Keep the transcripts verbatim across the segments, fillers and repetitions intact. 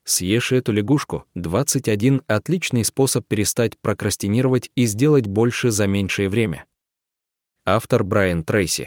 Съешь эту лягушку. двадцать один отличный способ перестать прокрастинировать и сделать больше за меньшее время. Автор Брайан Трейси.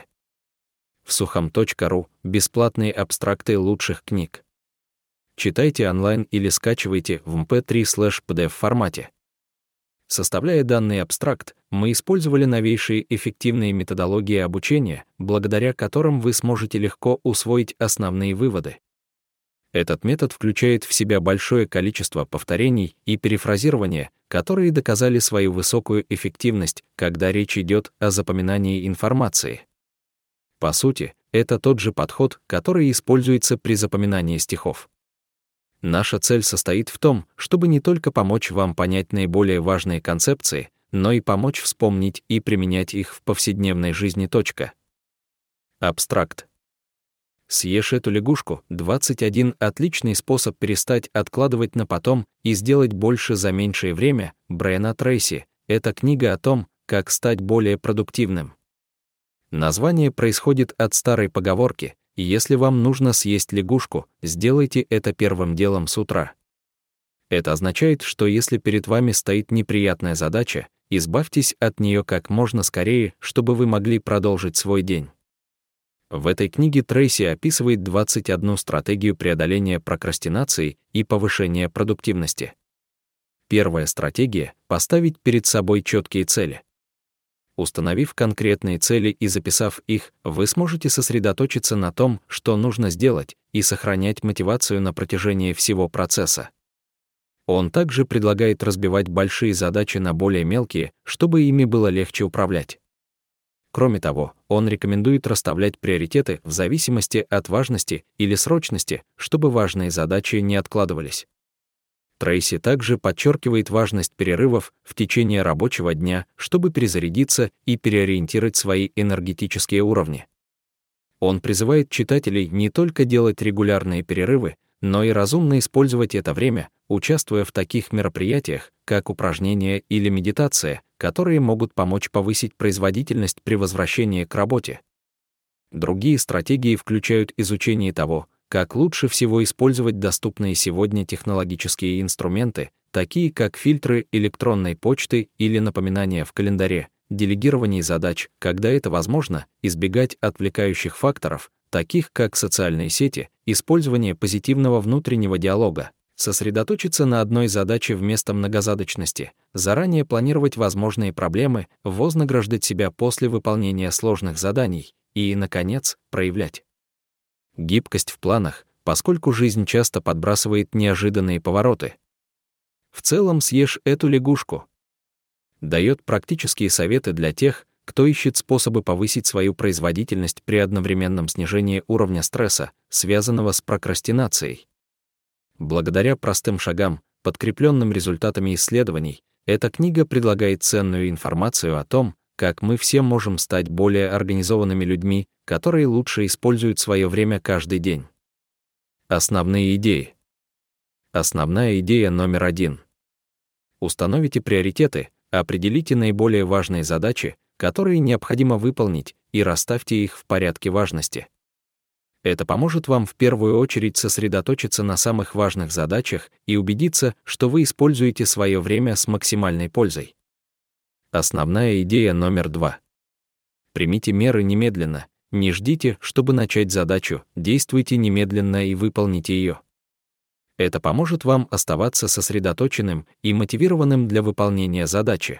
В сухом точка ру бесплатные абстракты лучших книг. Читайте онлайн или скачивайте в эм пэ три слэш пи ди эф формате. Составляя данный абстракт, мы использовали новейшие эффективные методологии обучения, благодаря которым вы сможете легко усвоить основные выводы. Этот метод включает в себя большое количество повторений и перефразирования, которые доказали свою высокую эффективность, когда речь идет о запоминании информации. По сути, это тот же подход, который используется при запоминании стихов. Наша цель состоит в том, чтобы не только помочь вам понять наиболее важные концепции, но и помочь вспомнить и применять их в повседневной жизни. Точка. Абстракт. Съешь эту лягушку. двадцать один отличный способ перестать откладывать на потом и сделать больше за меньшее время. Брайана Трейси. Это книга о том, как стать более продуктивным. Название происходит от старой поговорки: если вам нужно съесть лягушку, сделайте это первым делом с утра. Это означает, что если перед вами стоит неприятная задача, избавьтесь от нее как можно скорее, чтобы вы могли продолжить свой день. В этой книге Трейси описывает двадцать одну стратегию преодоления прокрастинации и повышения продуктивности. Первая стратегия — поставить перед собой четкие цели. Установив конкретные цели и записав их, вы сможете сосредоточиться на том, что нужно сделать, и сохранять мотивацию на протяжении всего процесса. Он также предлагает разбивать большие задачи на более мелкие, чтобы ими было легче управлять. Кроме того, он рекомендует расставлять приоритеты в зависимости от важности или срочности, чтобы важные задачи не откладывались. Трейси также подчеркивает важность перерывов в течение рабочего дня, чтобы перезарядиться и переориентировать свои энергетические уровни. Он призывает читателей не только делать регулярные перерывы, но и разумно использовать это время, участвуя в таких мероприятиях, как упражнения или медитация, которые могут помочь повысить производительность при возвращении к работе. Другие стратегии включают изучение того, как лучше всего использовать доступные сегодня технологические инструменты, такие как фильтры электронной почты или напоминания в календаре, делегирование задач, когда это возможно, избегать отвлекающих факторов, таких как социальные сети, использование позитивного внутреннего диалога, сосредоточиться на одной задаче вместо многозадачности, заранее планировать возможные проблемы, вознаграждать себя после выполнения сложных заданий и, наконец, проявлять гибкость в планах, поскольку жизнь часто подбрасывает неожиданные повороты. В целом, съешь эту лягушку. Дает практические советы для тех, кто ищет способы повысить свою производительность при одновременном снижении уровня стресса, связанного с прокрастинацией. Благодаря простым шагам, подкрепленным результатами исследований, эта книга предлагает ценную информацию о том, как мы все можем стать более организованными людьми, которые лучше используют свое время каждый день. Основные идеи. Основная идея номер один. Установите приоритеты, определите наиболее важные задачи, которые необходимо выполнить, и расставьте их в порядке важности. Это поможет вам в первую очередь сосредоточиться на самых важных задачах и убедиться, что вы используете свое время с максимальной пользой. Основная идея номер два. Примите меры немедленно. Не ждите, чтобы начать задачу, действуйте немедленно и выполните ее. Это поможет вам оставаться сосредоточенным и мотивированным для выполнения задачи.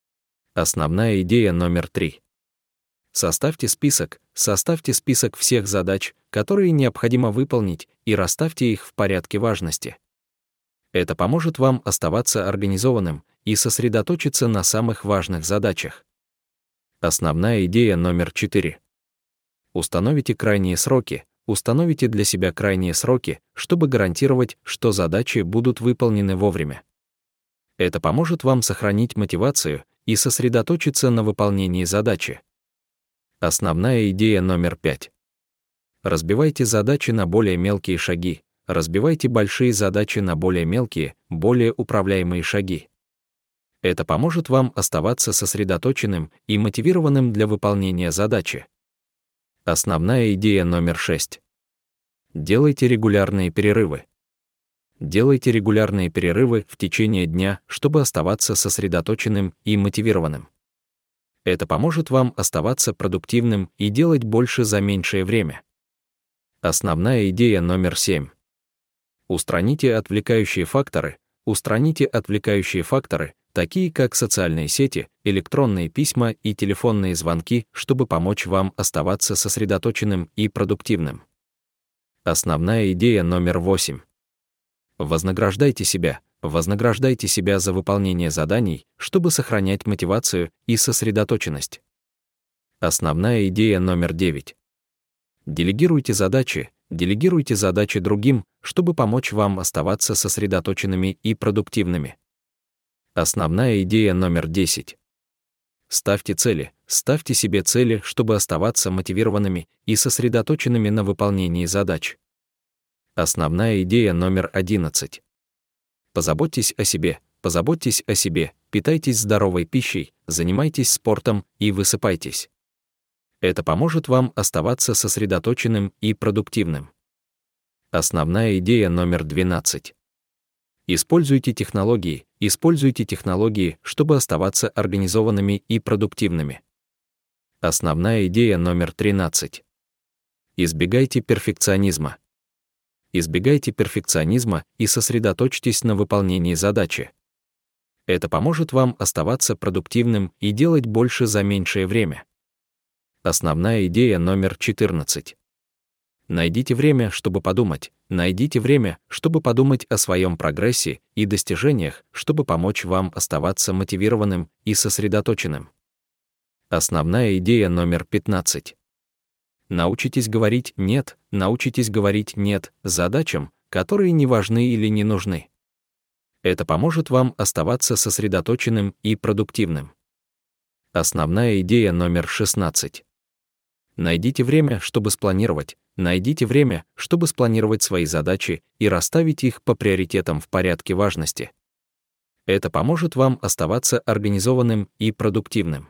Основная идея номер три. Составьте список, составьте список всех задач, которые необходимо выполнить, и расставьте их в порядке важности. Это поможет вам оставаться организованным и сосредоточиться на самых важных задачах. Основная идея номер четыре. Установите крайние сроки, установите для себя крайние сроки, чтобы гарантировать, что задачи будут выполнены вовремя. Это поможет вам сохранить мотивацию и сосредоточиться на выполнении задачи. Основная идея номер пять. Разбивайте задачи на более мелкие шаги, разбивайте большие задачи на более мелкие, более управляемые шаги. Это поможет вам оставаться сосредоточенным и мотивированным для выполнения задачи. Основная идея номер шесть. Делайте регулярные перерывы. Делайте регулярные перерывы в течение дня, чтобы оставаться сосредоточенным и мотивированным. Это поможет вам оставаться продуктивным и делать больше за меньшее время. Основная идея номер семь. Устраните отвлекающие факторы. Устраните отвлекающие факторы, такие как социальные сети, электронные письма и телефонные звонки, чтобы помочь вам оставаться сосредоточенным и продуктивным. Основная идея номер восемь. Вознаграждайте себя. Вознаграждайте себя за выполнение заданий, чтобы сохранять мотивацию и сосредоточенность. Основная идея номер девять. Делегируйте задачи. Делегируйте задачи другим, чтобы помочь вам оставаться сосредоточенными и продуктивными. Основная идея номер десять. Ставьте цели. Ставьте себе цели, чтобы оставаться мотивированными и сосредоточенными на выполнении задач. Основная идея номер одиннадцать. Позаботьтесь о себе. Позаботьтесь о себе, питайтесь здоровой пищей, занимайтесь спортом и высыпайтесь. Это поможет вам оставаться сосредоточенным и продуктивным. Основная идея номер двенадцать. Используйте технологии, используйте технологии, чтобы оставаться организованными и продуктивными. Основная идея номер тринадцать. Избегайте перфекционизма. Избегайте перфекционизма и сосредоточьтесь на выполнении задачи. Это поможет вам оставаться продуктивным и делать больше за меньшее время. Основная идея номер четырнадцать. Найдите время, чтобы подумать. Найдите время, чтобы подумать о своем прогрессе и достижениях, чтобы помочь вам оставаться мотивированным и сосредоточенным. Основная идея номер пятнадцать. Научитесь говорить «нет», научитесь говорить «нет» задачам, которые не важны или не нужны. Это поможет вам оставаться сосредоточенным и продуктивным. Основная идея номер шестнадцать. Найдите время, чтобы спланировать. Найдите время, чтобы спланировать свои задачи и расставить их по приоритетам в порядке важности. Это поможет вам оставаться организованным и продуктивным.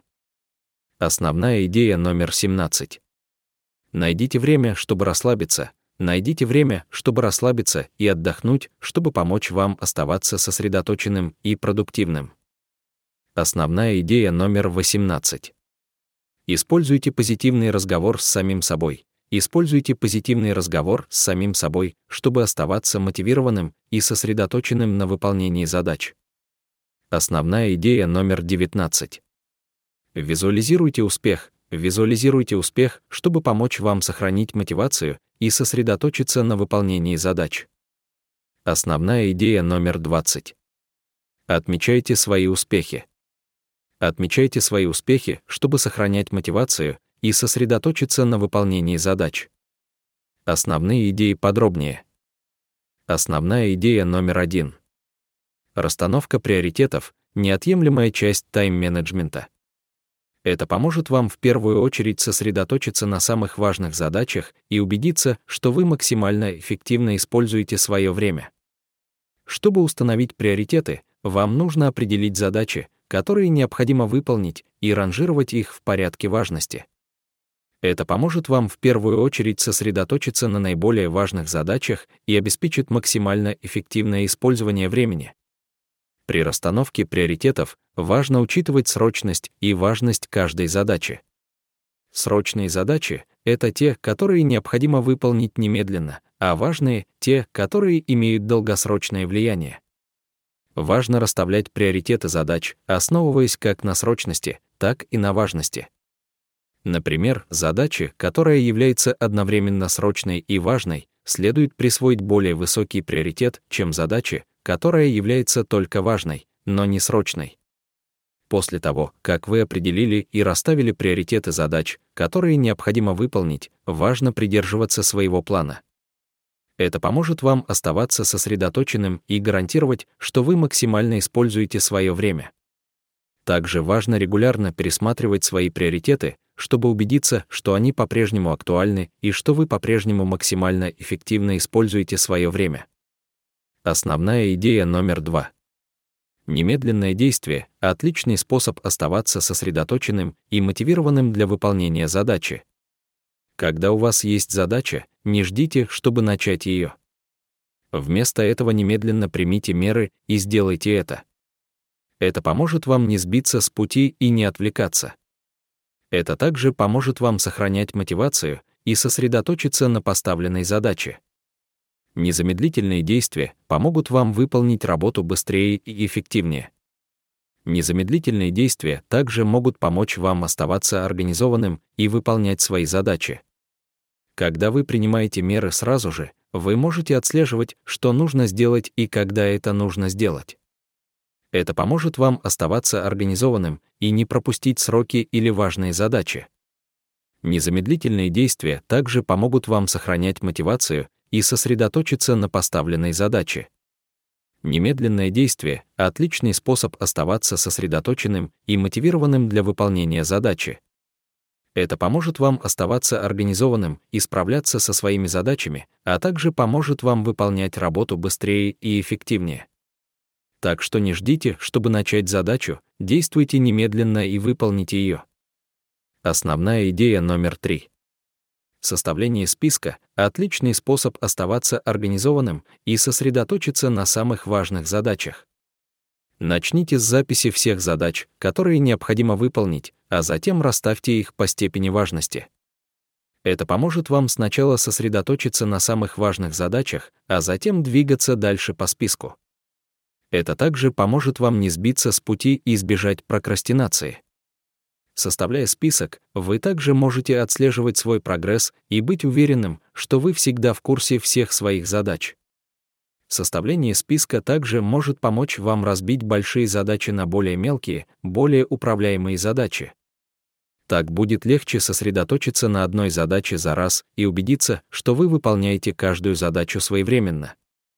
Основная идея номер семнадцать. Найдите время, чтобы расслабиться. Найдите время, чтобы расслабиться и отдохнуть, чтобы помочь вам оставаться сосредоточенным и продуктивным. Основная идея номер восемнадцать. Используйте позитивный разговор с самим собой. Используйте позитивный разговор с самим собой, чтобы оставаться мотивированным и сосредоточенным на выполнении задач. Основная идея номер девятнадцать. Визуализируйте успех. Визуализируйте успех, чтобы помочь вам сохранить мотивацию и сосредоточиться на выполнении задач. Основная идея номер двадцать. Отмечайте свои успехи. Отмечайте свои успехи, чтобы сохранять мотивацию и сосредоточиться на выполнении задач. Основные идеи подробнее. Основная идея номер один. Расстановка приоритетов — неотъемлемая часть тайм-менеджмента. Это поможет вам в первую очередь сосредоточиться на самых важных задачах и убедиться, что вы максимально эффективно используете свое время. Чтобы установить приоритеты, вам нужно определить задачи, которые необходимо выполнить, и ранжировать их в порядке важности. Это поможет вам в первую очередь сосредоточиться на наиболее важных задачах и обеспечит максимально эффективное использование времени. При расстановке приоритетов важно учитывать срочность и важность каждой задачи. Срочные задачи — это те, которые необходимо выполнить немедленно, а важные — те, которые имеют долгосрочное влияние. Важно расставлять приоритеты задач, основываясь как на срочности, так и на важности. Например, задаче, которая является одновременно срочной и важной, следует присвоить более высокий приоритет, чем задаче, которая является только важной, но не срочной. После того, как вы определили и расставили приоритеты задач, которые необходимо выполнить, важно придерживаться своего плана. Это поможет вам оставаться сосредоточенным и гарантировать, что вы максимально используете свое время. Также важно регулярно пересматривать свои приоритеты, чтобы убедиться, что они по-прежнему актуальны и что вы по-прежнему максимально эффективно используете свое время. Основная идея номер два. Немедленное действие — отличный способ оставаться сосредоточенным и мотивированным для выполнения задачи. Когда у вас есть задача, не ждите, чтобы начать ее. Вместо этого немедленно примите меры и сделайте это. Это поможет вам не сбиться с пути и не отвлекаться. Это также поможет вам сохранять мотивацию и сосредоточиться на поставленной задаче. Незамедлительные действия помогут вам выполнить работу быстрее и эффективнее. Незамедлительные действия также могут помочь вам оставаться организованным и выполнять свои задачи. Когда вы принимаете меры сразу же, вы можете отслеживать, что нужно сделать и когда это нужно сделать. Это поможет вам оставаться организованным и не пропустить сроки или важные задачи. Незамедлительные действия также помогут вам сохранять мотивацию и сосредоточиться на поставленной задаче. Немедленное действие — отличный способ оставаться сосредоточенным и мотивированным для выполнения задачи. Это поможет вам оставаться организованным и справляться со своими задачами, а также поможет вам выполнять работу быстрее и эффективнее. Так что не ждите, чтобы начать задачу, действуйте немедленно и выполните ее. Основная идея номер три. Составление списка — отличный способ оставаться организованным и сосредоточиться на самых важных задачах. Начните с записи всех задач, которые необходимо выполнить, а затем расставьте их по степени важности. Это поможет вам сначала сосредоточиться на самых важных задачах, а затем двигаться дальше по списку. Это также поможет вам не сбиться с пути и избежать прокрастинации. Составляя список, вы также можете отслеживать свой прогресс и быть уверенным, что вы всегда в курсе всех своих задач. Составление списка также может помочь вам разбить большие задачи на более мелкие, более управляемые задачи. Так будет легче сосредоточиться на одной задаче за раз и убедиться, что вы выполняете каждую задачу своевременно.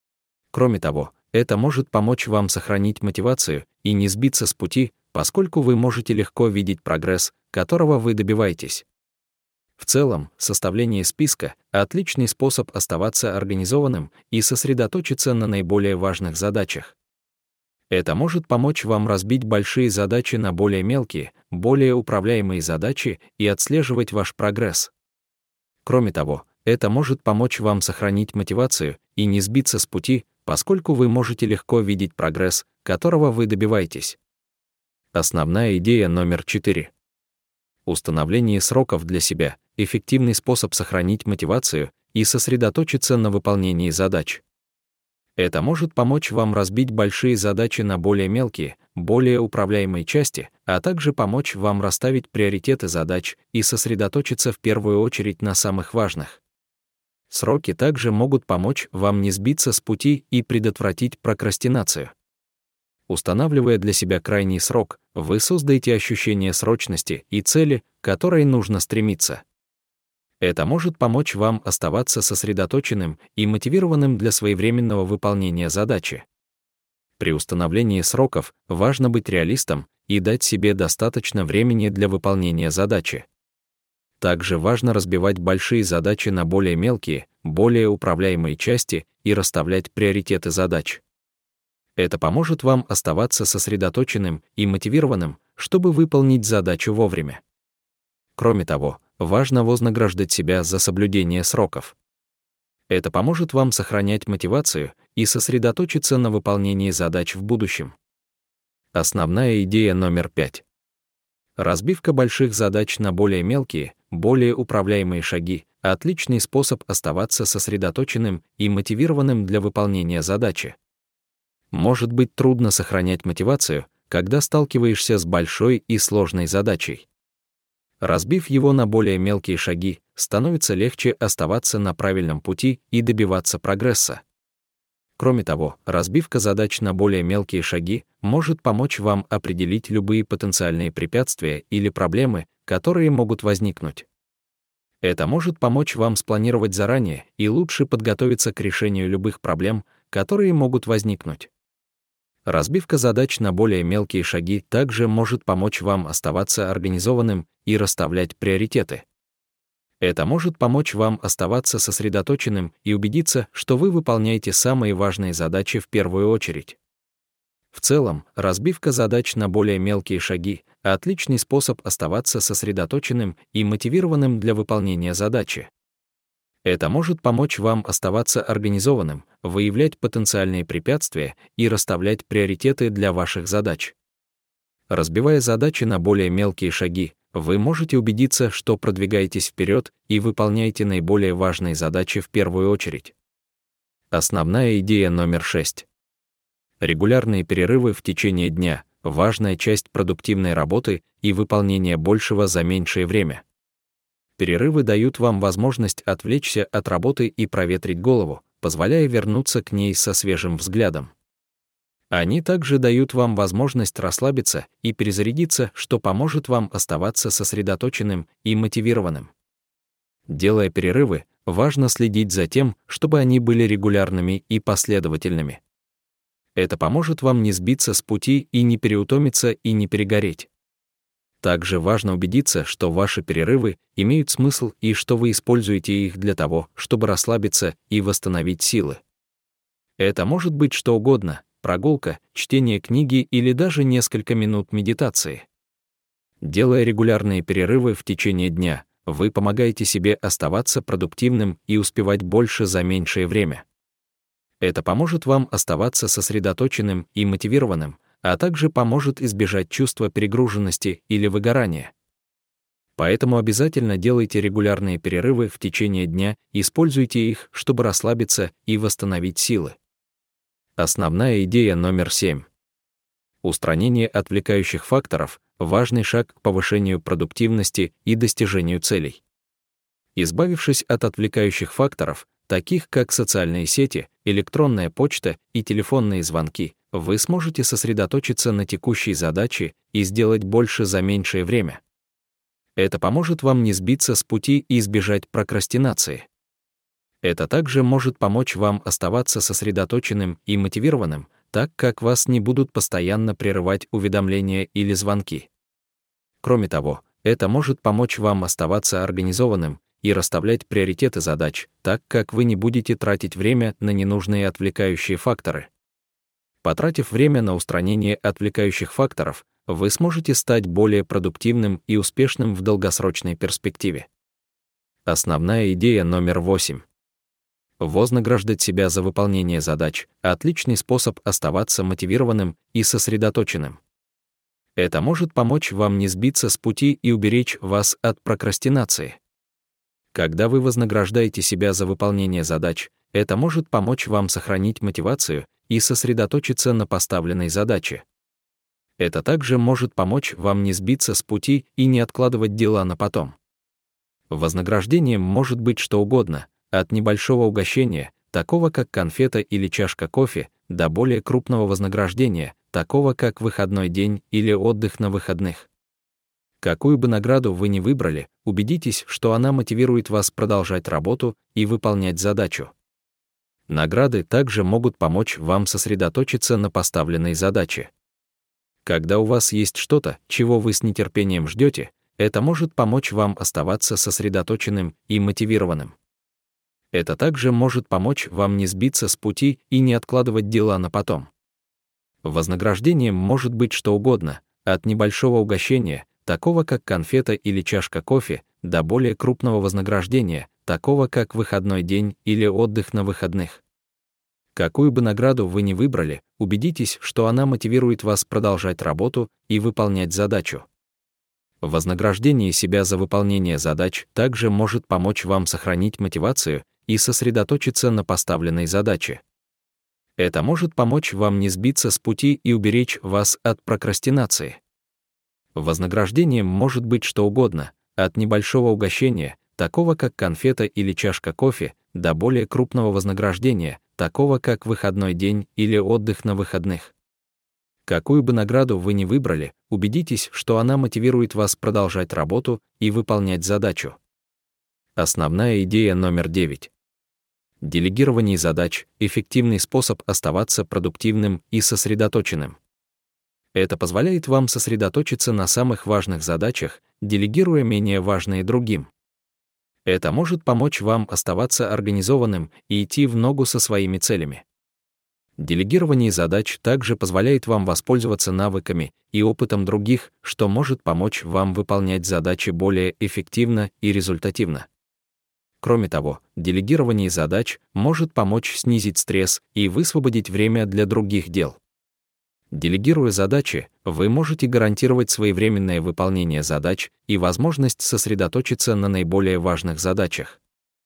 Кроме того, это может помочь вам сохранить мотивацию и не сбиться с пути, поскольку вы можете легко видеть прогресс, которого вы добиваетесь. В целом, составление списка — отличный способ оставаться организованным и сосредоточиться на наиболее важных задачах. Это может помочь вам разбить большие задачи на более мелкие, более управляемые задачи и отслеживать ваш прогресс. Кроме того, это может помочь вам сохранить мотивацию и не сбиться с пути, поскольку вы можете легко видеть прогресс, которого вы добиваетесь. Основная идея номер четыре. Установление сроков для себя — эффективный способ сохранить мотивацию и сосредоточиться на выполнении задач. Это может помочь вам разбить большие задачи на более мелкие, более управляемые части, а также помочь вам расставить приоритеты задач и сосредоточиться в первую очередь на самых важных. Сроки также могут помочь вам не сбиться с пути и предотвратить прокрастинацию. Устанавливая для себя крайний срок, вы создаете ощущение срочности и цели, к которой нужно стремиться. Это может помочь вам оставаться сосредоточенным и мотивированным для своевременного выполнения задачи. При установлении сроков важно быть реалистом и дать себе достаточно времени для выполнения задачи. Также важно разбивать большие задачи на более мелкие, более управляемые части и расставлять приоритеты задач. Это поможет вам оставаться сосредоточенным и мотивированным, чтобы выполнить задачу вовремя. Кроме того, важно вознаграждать себя за соблюдение сроков. Это поможет вам сохранять мотивацию и сосредоточиться на выполнении задач в будущем. Основная идея номер пять. Разбивка больших задач на более мелкие, более управляемые шаги — отличный способ оставаться сосредоточенным и мотивированным для выполнения задачи. Может быть трудно сохранять мотивацию, когда сталкиваешься с большой и сложной задачей. Разбив его на более мелкие шаги, становится легче оставаться на правильном пути и добиваться прогресса. Кроме того, разбивка задач на более мелкие шаги может помочь вам определить любые потенциальные препятствия или проблемы, которые могут возникнуть. Это может помочь вам спланировать заранее и лучше подготовиться к решению любых проблем, которые могут возникнуть. Разбивка задач на более мелкие шаги также может помочь вам оставаться организованным и расставлять приоритеты. Это может помочь вам оставаться сосредоточенным и убедиться, что вы выполняете самые важные задачи в первую очередь. В целом, разбивка задач на более мелкие шаги — отличный способ оставаться сосредоточенным и мотивированным для выполнения задачи. Это может помочь вам оставаться организованным, выявлять потенциальные препятствия и расставлять приоритеты для ваших задач. Разбивая задачи на более мелкие шаги, вы можете убедиться, что продвигаетесь вперед и выполняете наиболее важные задачи в первую очередь. Основная идея номер шесть. Регулярные перерывы в течение дня – важная часть продуктивной работы и выполнения большего за меньшее время. Перерывы дают вам возможность отвлечься от работы и проветрить голову, позволяя вернуться к ней со свежим взглядом. Они также дают вам возможность расслабиться и перезарядиться, что поможет вам оставаться сосредоточенным и мотивированным. Делая перерывы, важно следить за тем, чтобы они были регулярными и последовательными. Это поможет вам не сбиться с пути и не переутомиться и не перегореть. Также важно убедиться, что ваши перерывы имеют смысл и что вы используете их для того, чтобы расслабиться и восстановить силы. Это может быть что угодно — прогулка, чтение книги или даже несколько минут медитации. Делая регулярные перерывы в течение дня, вы помогаете себе оставаться продуктивным и успевать больше за меньшее время. Это поможет вам оставаться сосредоточенным и мотивированным, а также поможет избежать чувства перегруженности или выгорания. Поэтому обязательно делайте регулярные перерывы в течение дня и используйте их, чтобы расслабиться и восстановить силы. Основная идея номер семь. Устранение отвлекающих факторов – важный шаг к повышению продуктивности и достижению целей. Избавившись от отвлекающих факторов, таких как социальные сети, электронная почта и телефонные звонки, вы сможете сосредоточиться на текущей задаче и сделать больше за меньшее время. Это поможет вам не сбиться с пути и избежать прокрастинации. Это также может помочь вам оставаться сосредоточенным и мотивированным, так как вас не будут постоянно прерывать уведомления или звонки. Кроме того, это может помочь вам оставаться организованным и расставлять приоритеты задач, так как вы не будете тратить время на ненужные отвлекающие факторы. Потратив время на устранение отвлекающих факторов, вы сможете стать более продуктивным и успешным в долгосрочной перспективе. Основная идея номер восемь. Вознаграждать себя за выполнение задач – отличный способ оставаться мотивированным и сосредоточенным. Это может помочь вам не сбиться с пути и уберечь вас от прокрастинации. Когда вы вознаграждаете себя за выполнение задач, это может помочь вам сохранить мотивацию и сосредоточиться на поставленной задаче. Это также может помочь вам не сбиться с пути и не откладывать дела на потом. Вознаграждением может быть что угодно, от небольшого угощения, такого как конфета или чашка кофе, до более крупного вознаграждения, такого как выходной день или отдых на выходных. Какую бы награду вы ни выбрали, убедитесь, что она мотивирует вас продолжать работу и выполнять задачу. Награды также могут помочь вам сосредоточиться на поставленной задаче. Когда у вас есть что-то, чего вы с нетерпением ждете, это может помочь вам оставаться сосредоточенным и мотивированным. Это также может помочь вам не сбиться с пути и не откладывать дела на потом. Вознаграждением может быть что угодно, от небольшого угощения, такого как конфета или чашка кофе, до более крупного вознаграждения, такого как выходной день или отдых на выходных. Какую бы награду вы ни выбрали, убедитесь, что она мотивирует вас продолжать работу и выполнять задачу. Вознаграждение себя за выполнение задач также может помочь вам сохранить мотивацию и сосредоточиться на поставленной задаче. Это может помочь вам не сбиться с пути и уберечь вас от прокрастинации. Вознаграждением может быть что угодно, от небольшого угощения, такого как конфета или чашка кофе, до более крупного вознаграждения, такого как выходной день или отдых на выходных. Какую бы награду вы ни выбрали, убедитесь, что она мотивирует вас продолжать работу и выполнять задачу. Основная идея номер девять. Делегирование задач – эффективный способ оставаться продуктивным и сосредоточенным. Это позволяет вам сосредоточиться на самых важных задачах, делегируя менее важные другим. Это может помочь вам оставаться организованным и идти в ногу со своими целями. Делегирование задач также позволяет вам воспользоваться навыками и опытом других, что может помочь вам выполнять задачи более эффективно и результативно. Кроме того, делегирование задач может помочь снизить стресс и высвободить время для других дел. Делегируя задачи, вы можете гарантировать своевременное выполнение задач и возможность сосредоточиться на наиболее важных задачах.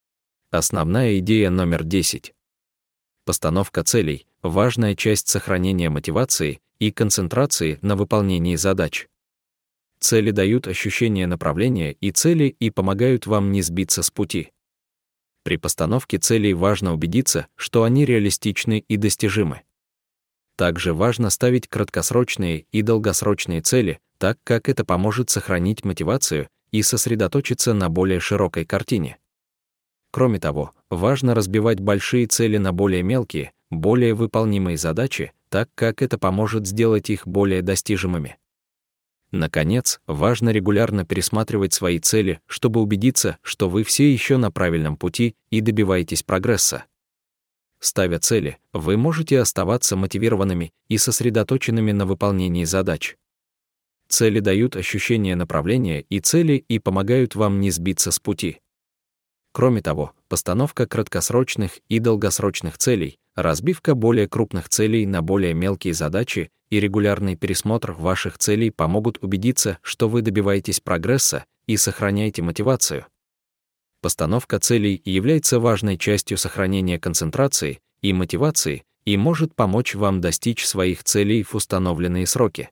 Основная идея номер десять. Постановка целей – важная часть сохранения мотивации и концентрации на выполнении задач. Цели дают ощущение направления и цели и помогают вам не сбиться с пути. При постановке целей важно убедиться, что они реалистичны и достижимы. Также важно ставить краткосрочные и долгосрочные цели, так как это поможет сохранить мотивацию и сосредоточиться на более широкой картине. Кроме того, важно разбивать большие цели на более мелкие, более выполнимые задачи, так как это поможет сделать их более достижимыми. Наконец, важно регулярно пересматривать свои цели, чтобы убедиться, что вы все еще на правильном пути и добиваетесь прогресса. Ставя цели, вы можете оставаться мотивированными и сосредоточенными на выполнении задач. Цели дают ощущение направления и цели и помогают вам не сбиться с пути. Кроме того, постановка краткосрочных и долгосрочных целей, разбивка более крупных целей на более мелкие задачи и регулярный пересмотр ваших целей помогут убедиться, что вы добиваетесь прогресса и сохраняете мотивацию. Постановка целей является важной частью сохранения концентрации и мотивации и может помочь вам достичь своих целей в установленные сроки.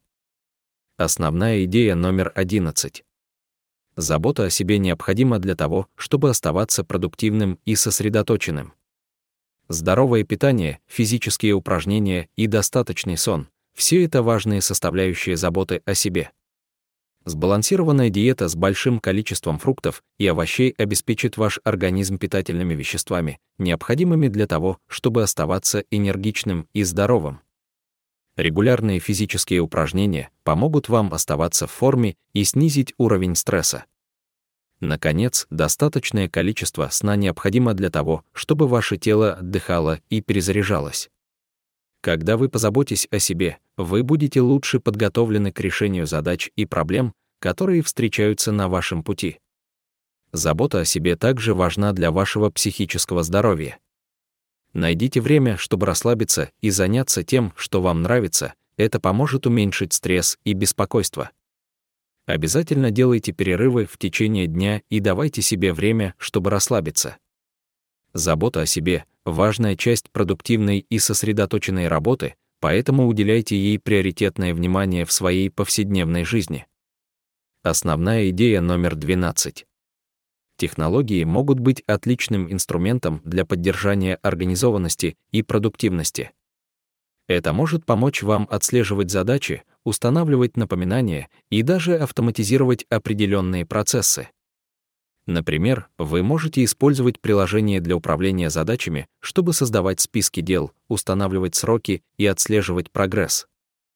Основная идея номер одиннадцать. Забота о себе необходима для того, чтобы оставаться продуктивным и сосредоточенным. Здоровое питание, физические упражнения и достаточный сон – все это важные составляющие заботы о себе. Сбалансированная диета с большим количеством фруктов и овощей обеспечит ваш организм питательными веществами, необходимыми для того, чтобы оставаться энергичным и здоровым. Регулярные физические упражнения помогут вам оставаться в форме и снизить уровень стресса. Наконец, достаточное количество сна необходимо для того, чтобы ваше тело отдыхало и перезаряжалось. Когда вы позаботитесь о себе, вы будете лучше подготовлены к решению задач и проблем, которые встречаются на вашем пути. Забота о себе также важна для вашего психического здоровья. Найдите время, чтобы расслабиться и заняться тем, что вам нравится, это поможет уменьшить стресс и беспокойство. Обязательно делайте перерывы в течение дня и давайте себе время, чтобы расслабиться. Забота о себе – важная часть продуктивной и сосредоточенной работы, поэтому уделяйте ей приоритетное внимание в своей повседневной жизни. Основная идея номер двенадцать. Технологии могут быть отличным инструментом для поддержания организованности и продуктивности. Это может помочь вам отслеживать задачи, устанавливать напоминания и даже автоматизировать определенные процессы. Например, вы можете использовать приложение для управления задачами, чтобы создавать списки дел, устанавливать сроки и отслеживать прогресс.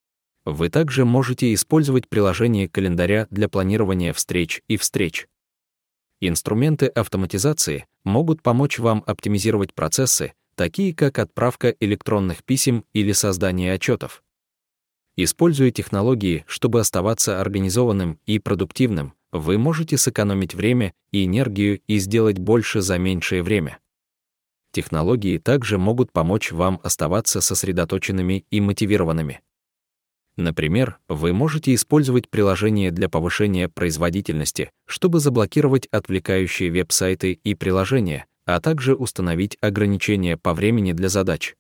Вы также можете использовать приложение календаря для планирования встреч и встреч. Инструменты автоматизации могут помочь вам оптимизировать процессы, такие как отправка электронных писем или создание отчетов. Используя технологии, чтобы оставаться организованным и продуктивным, вы можете сэкономить время и энергию и сделать больше за меньшее время. Технологии также могут помочь вам оставаться сосредоточенными и мотивированными. Например, вы можете использовать приложение для повышения производительности, чтобы заблокировать отвлекающие веб-сайты и приложения, а также установить ограничения по времени для задач.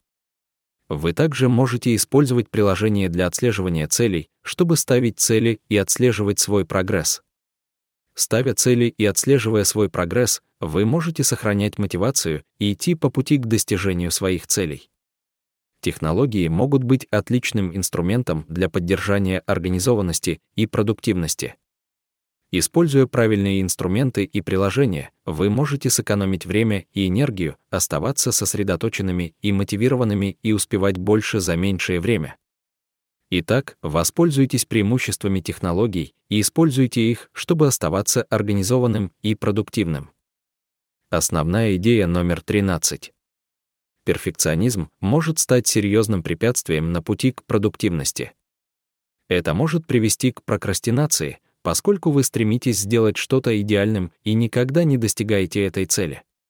Вы также можете использовать приложение для отслеживания целей, чтобы ставить цели и отслеживать свой прогресс. Ставя цели и отслеживая свой прогресс, вы можете сохранять мотивацию и идти по пути к достижению своих целей. Технологии могут быть отличным инструментом для поддержания организованности и продуктивности. Используя правильные инструменты и приложения, вы можете сэкономить время и энергию, оставаться сосредоточенными и мотивированными и успевать больше за меньшее время. Итак, воспользуйтесь преимуществами технологий и используйте их, чтобы оставаться организованным и продуктивным. Основная идея номер тринадцать. Перфекционизм может стать серьезным препятствием на пути к продуктивности. Это может привести к прокрастинации, поскольку вы стремитесь сделать что-то идеальным и никогда не достигаете этой цели.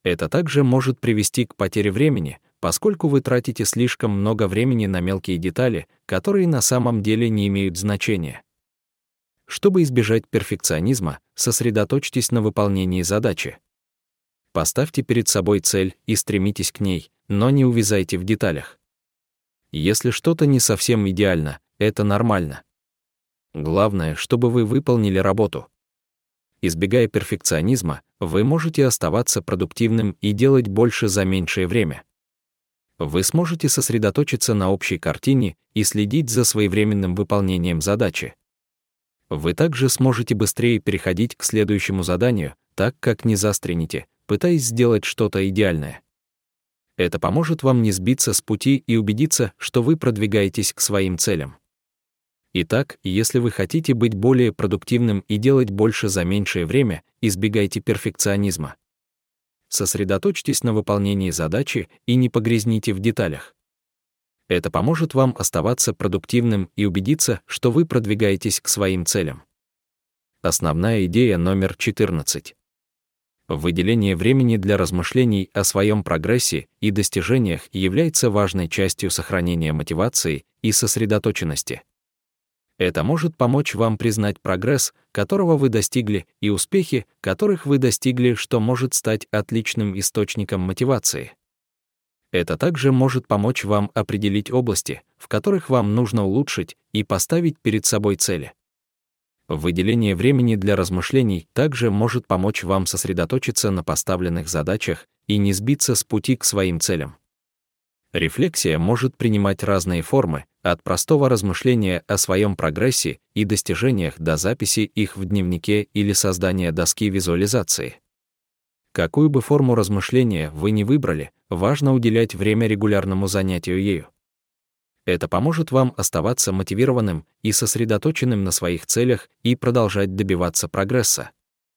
Это также может привести к потере времени, поскольку вы тратите слишком много времени на мелкие детали, которые на самом деле не имеют значения. Чтобы избежать перфекционизма, сосредоточьтесь на выполнении задачи. Поставьте перед собой цель и стремитесь к ней, но не увязайте в деталях. Если что-то не совсем идеально, это нормально. Главное, чтобы вы выполнили работу. Избегая перфекционизма, вы можете оставаться продуктивным и делать больше за меньшее время. Вы сможете сосредоточиться на общей картине и следить за своевременным выполнением задачи. Вы также сможете быстрее переходить к следующему заданию, так как не застрянете, пытаясь сделать что-то идеальное. Это поможет вам не сбиться с пути и убедиться, что вы продвигаетесь к своим целям. Итак, если вы хотите быть более продуктивным и делать больше за меньшее время, избегайте перфекционизма. Сосредоточьтесь на выполнении задачи и не погрязните в деталях. Это поможет вам оставаться продуктивным и убедиться, что вы продвигаетесь к своим целям. Основная идея номер четырнадцать. Выделение времени для размышлений о своем прогрессе и достижениях является важной частью сохранения мотивации и сосредоточенности. Это может помочь вам признать прогресс, которого вы достигли, и успехи, которых вы достигли, что может стать отличным источником мотивации. Это также может помочь вам определить области, в которых вам нужно улучшить, и поставить перед собой цели. Выделение времени для размышлений также может помочь вам сосредоточиться на поставленных задачах и не сбиться с пути к своим целям. Рефлексия может принимать разные формы, от простого размышления о своем прогрессе и достижениях до записи их в дневнике или создания доски визуализации. Какую бы форму размышления вы ни выбрали, важно уделять время регулярному занятию ею. Это поможет вам оставаться мотивированным и сосредоточенным на своих целях и продолжать добиваться прогресса.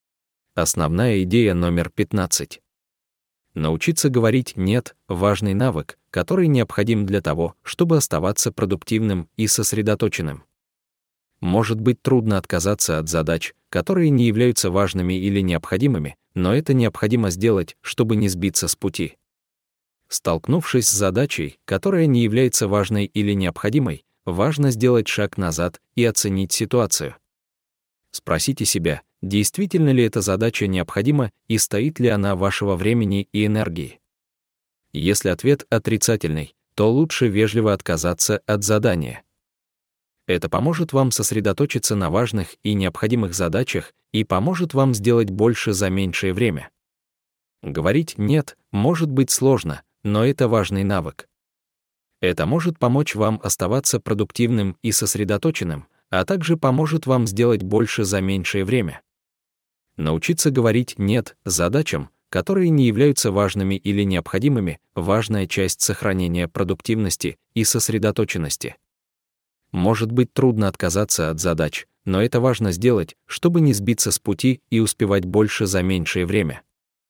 Основная идея номер пятнадцать. Научиться говорить «нет» — важный навык, который необходим для того, чтобы оставаться продуктивным и сосредоточенным. Может быть трудно отказаться от задач, которые не являются важными или необходимыми, но это необходимо сделать, чтобы не сбиться с пути. Столкнувшись с задачей, которая не является важной или необходимой, важно сделать шаг назад и оценить ситуацию. Спросите себя, действительно ли эта задача необходима и стоит ли она вашего времени и энергии. Если ответ отрицательный, то лучше вежливо отказаться от задания. Это поможет вам сосредоточиться на важных и необходимых задачах и поможет вам сделать больше за меньшее время. Говорить «нет» может быть сложно, но это важный навык. Это может помочь вам оставаться продуктивным и сосредоточенным, а также поможет вам сделать больше за меньшее время. Научиться говорить «нет» задачам, которые не являются важными или необходимыми, важная часть сохранения продуктивности и сосредоточенности. Может быть трудно отказаться от задач, но это важно сделать, чтобы не сбиться с пути и успевать больше за меньшее время.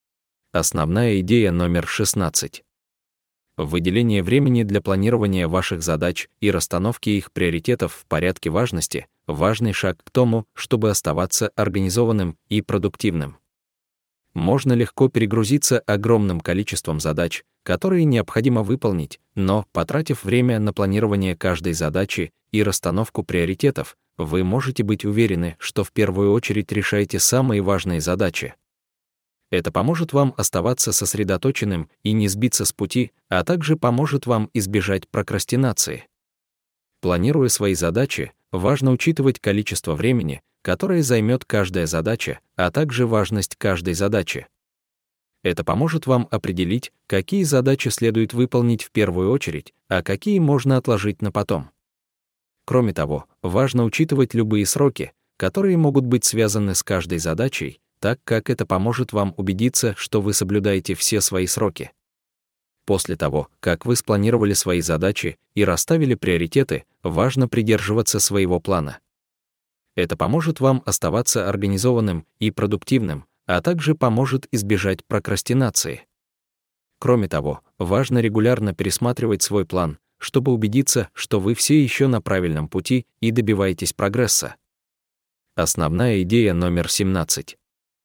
Основная идея номер шестнадцать. Выделение времени для планирования ваших задач и расстановки их приоритетов в порядке важности — важный шаг к тому, чтобы оставаться организованным и продуктивным. Можно легко перегрузиться огромным количеством задач, которые необходимо выполнить, но, потратив время на планирование каждой задачи и расстановку приоритетов, вы можете быть уверены, что в первую очередь решаете самые важные задачи. Это поможет вам оставаться сосредоточенным и не сбиться с пути, а также поможет вам избежать прокрастинации. Планируя свои задачи, важно учитывать количество времени, которое займет каждая задача, а также важность каждой задачи. Это поможет вам определить, какие задачи следует выполнить в первую очередь, а какие можно отложить на потом. Кроме того, важно учитывать любые сроки, которые могут быть связаны с каждой задачей, так как это поможет вам убедиться, что вы соблюдаете все свои сроки. После того, как вы спланировали свои задачи и расставили приоритеты, важно придерживаться своего плана. Это поможет вам оставаться организованным и продуктивным, а также поможет избежать прокрастинации. Кроме того, важно регулярно пересматривать свой план, чтобы убедиться, что вы все еще на правильном пути и добиваетесь прогресса. Основная идея номер семнадцать.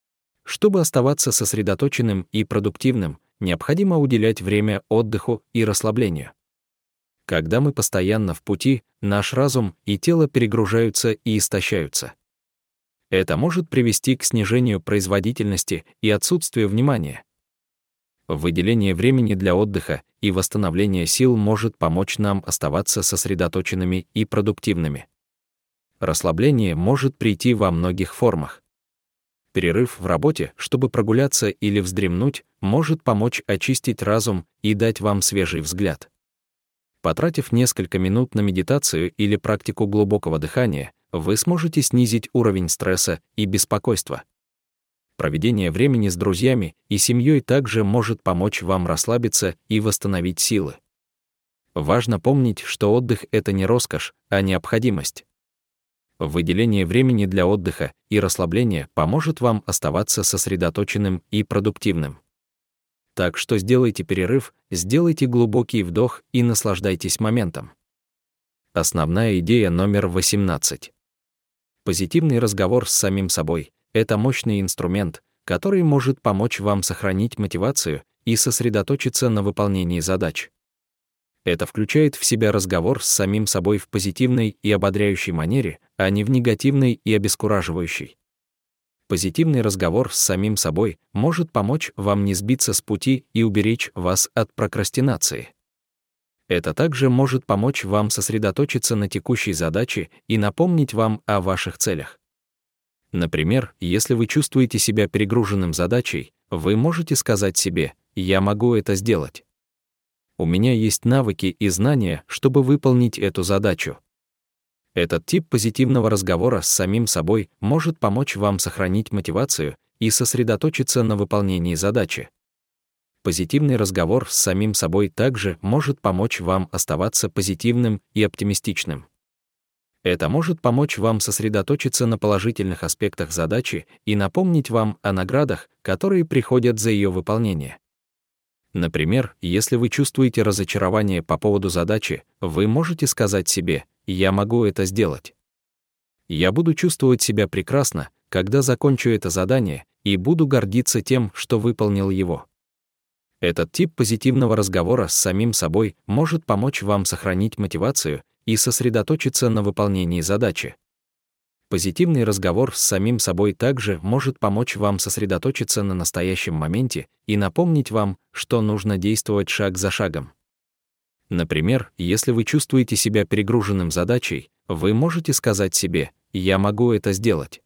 Чтобы оставаться сосредоточенным и продуктивным, необходимо уделять время отдыху и расслаблению. Когда мы постоянно в пути, наш разум и тело перегружаются и истощаются. Это может привести к снижению производительности и отсутствию внимания. Выделение времени для отдыха и восстановления сил может помочь нам оставаться сосредоточенными и продуктивными. Расслабление может прийти во многих формах. Перерыв в работе, чтобы прогуляться или вздремнуть, может помочь очистить разум и дать вам свежий взгляд. Потратив несколько минут на медитацию или практику глубокого дыхания, вы сможете снизить уровень стресса и беспокойства. Проведение времени с друзьями и семьей также может помочь вам расслабиться и восстановить силы. Важно помнить, что отдых — это не роскошь, а необходимость. Выделение времени для отдыха и расслабления поможет вам оставаться сосредоточенным и продуктивным. Так что сделайте перерыв, сделайте глубокий вдох и наслаждайтесь моментом. Основная идея номер восемнадцать. Позитивный разговор с самим собой — это мощный инструмент, который может помочь вам сохранить мотивацию и сосредоточиться на выполнении задач. Это включает в себя разговор с самим собой в позитивной и ободряющей манере, а не в негативной и обескураживающей. Позитивный разговор с самим собой может помочь вам не сбиться с пути и уберечь вас от прокрастинации. Это также может помочь вам сосредоточиться на текущей задаче и напомнить вам о ваших целях. Например, если вы чувствуете себя перегруженным задачей, вы можете сказать себе: «Я могу это сделать. У меня есть навыки и знания, чтобы выполнить эту задачу». Этот тип позитивного разговора с самим собой может помочь вам сохранить мотивацию и сосредоточиться на выполнении задачи. Позитивный разговор с самим собой также может помочь вам оставаться позитивным и оптимистичным. Это может помочь вам сосредоточиться на положительных аспектах задачи и напомнить вам о наградах, которые приходят за ее выполнение. Например, если вы чувствуете разочарование по поводу задачи, вы можете сказать себе: «Я могу это сделать. Я буду чувствовать себя прекрасно, когда закончу это задание, и буду гордиться тем, что выполнил его». Этот тип позитивного разговора с самим собой может помочь вам сохранить мотивацию и сосредоточиться на выполнении задачи. Позитивный разговор с самим собой также может помочь вам сосредоточиться на настоящем моменте и напомнить вам, что нужно действовать шаг за шагом. Например, если вы чувствуете себя перегруженным задачей, вы можете сказать себе: «Я могу это сделать.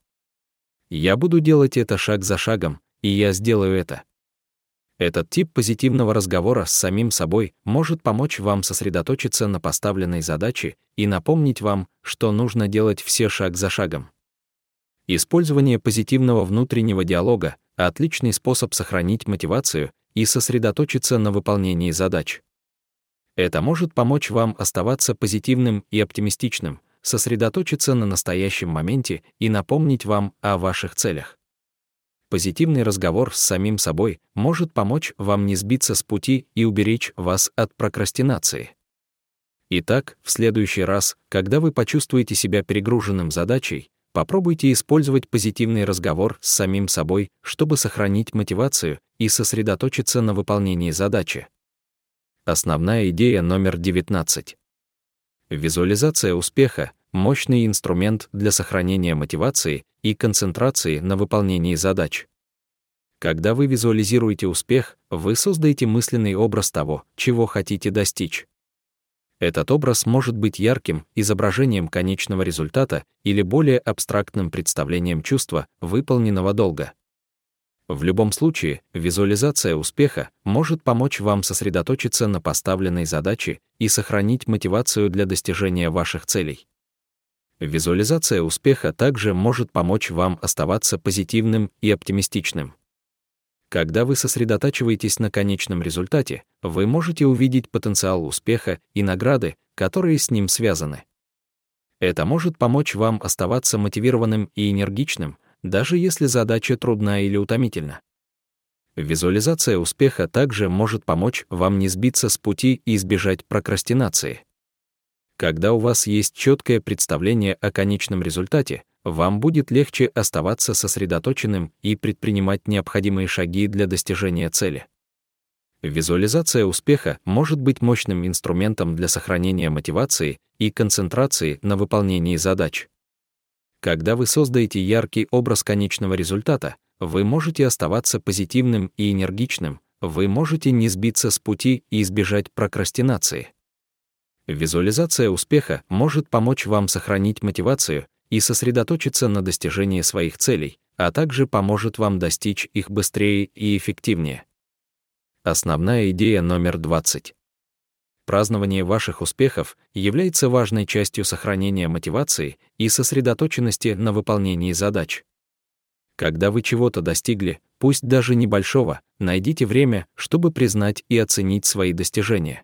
Я буду делать это шаг за шагом, и я сделаю это». Этот тип позитивного разговора с самим собой может помочь вам сосредоточиться на поставленной задаче и напомнить вам, что нужно делать все шаг за шагом. Использование позитивного внутреннего диалога — отличный способ сохранить мотивацию и сосредоточиться на выполнении задач. Это может помочь вам оставаться позитивным и оптимистичным, сосредоточиться на настоящем моменте и напомнить вам о ваших целях. Позитивный разговор с самим собой может помочь вам не сбиться с пути и уберечь вас от прокрастинации. Итак, в следующий раз, когда вы почувствуете себя перегруженным задачей, попробуйте использовать позитивный разговор с самим собой, чтобы сохранить мотивацию и сосредоточиться на выполнении задачи. Основная идея номер девятнадцать. Визуализация успеха — мощный инструмент для сохранения мотивации и концентрации на выполнении задач. Когда вы визуализируете успех, вы создаете мысленный образ того, чего хотите достичь. Этот образ может быть ярким изображением конечного результата или более абстрактным представлением чувства выполненного долга. В любом случае, визуализация успеха может помочь вам сосредоточиться на поставленной задаче и сохранить мотивацию для достижения ваших целей. Визуализация успеха также может помочь вам оставаться позитивным и оптимистичным. Когда вы сосредотачиваетесь на конечном результате, вы можете увидеть потенциал успеха и награды, которые с ним связаны. Это может помочь вам оставаться мотивированным и энергичным, даже если задача трудна или утомительна. Визуализация успеха также может помочь вам не сбиться с пути и избежать прокрастинации. Когда у вас есть четкое представление о конечном результате, вам будет легче оставаться сосредоточенным и предпринимать необходимые шаги для достижения цели. Визуализация успеха может быть мощным инструментом для сохранения мотивации и концентрации на выполнении задач. Когда вы создаете яркий образ конечного результата, вы можете оставаться позитивным и энергичным, вы можете не сбиться с пути и избежать прокрастинации. Визуализация успеха может помочь вам сохранить мотивацию и сосредоточиться на достижении своих целей, а также поможет вам достичь их быстрее и эффективнее. Основная идея номер двадцать. Празднование ваших успехов является важной частью сохранения мотивации и сосредоточенности на выполнении задач. Когда вы чего-то достигли, пусть даже небольшого, найдите время, чтобы признать и оценить свои достижения.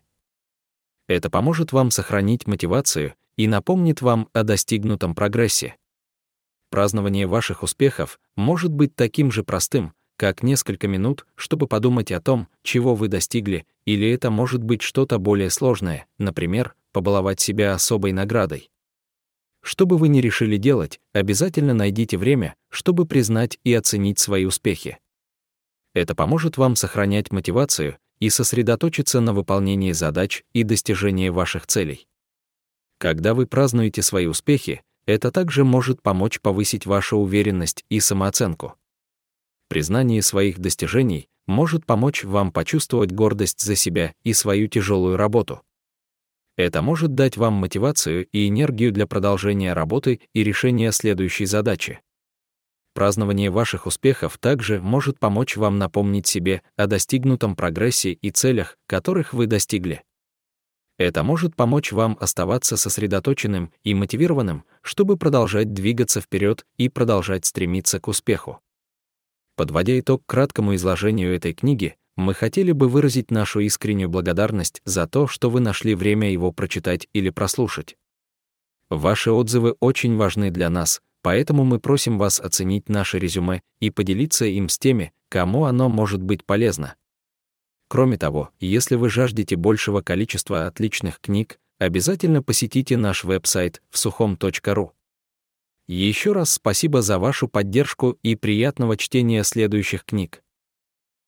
Это поможет вам сохранить мотивацию и напомнит вам о достигнутом прогрессе. Празднование ваших успехов может быть таким же простым, как несколько минут, чтобы подумать о том, чего вы достигли, или это может быть что-то более сложное, например, побаловать себя особой наградой. Что бы вы ни решили делать, обязательно найдите время, чтобы признать и оценить свои успехи. Это поможет вам сохранять мотивацию и сосредоточиться на выполнении задач и достижении ваших целей. Когда вы празднуете свои успехи, это также может помочь повысить вашу уверенность и самооценку. Признание своих достижений может помочь вам почувствовать гордость за себя и свою тяжелую работу. Это может дать вам мотивацию и энергию для продолжения работы и решения следующей задачи. Празднование ваших успехов также может помочь вам напомнить себе о достигнутом прогрессе и целях, которых вы достигли. Это может помочь вам оставаться сосредоточенным и мотивированным, чтобы продолжать двигаться вперед и продолжать стремиться к успеху. Подводя итог краткому изложению этой книги, мы хотели бы выразить нашу искреннюю благодарность за то, что вы нашли время его прочитать или прослушать. Ваши отзывы очень важны для нас, поэтому мы просим вас оценить наше резюме и поделиться им с теми, кому оно может быть полезно. Кроме того, если вы жаждете большего количества отличных книг, обязательно посетите наш веб-сайт в сухом точка ру. Еще раз спасибо за вашу поддержку и приятного чтения следующих книг.